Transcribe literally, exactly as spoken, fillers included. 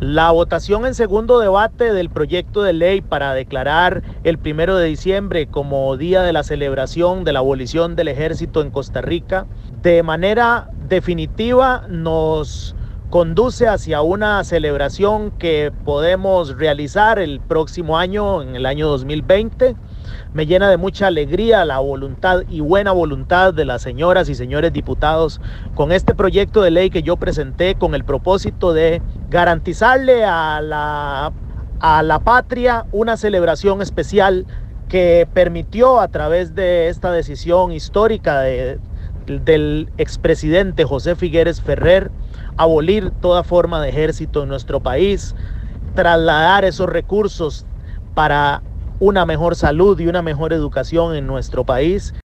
La votación en segundo debate del proyecto de ley para declarar el primero de diciembre como día de la celebración de la abolición del ejército en Costa Rica, de manera definitiva nos conduce hacia una celebración que podemos realizar el próximo año, en el año dos mil veinte. Me llena de mucha alegría la voluntad y buena voluntad de las señoras y señores diputados con este proyecto de ley que yo presenté con el propósito de garantizarle a la, a la patria una celebración especial que permitió, a través de esta decisión histórica de, del expresidente José Figueres Ferrer, abolir toda forma de ejército en nuestro país, trasladar esos recursos para una mejor salud y una mejor educación en nuestro país.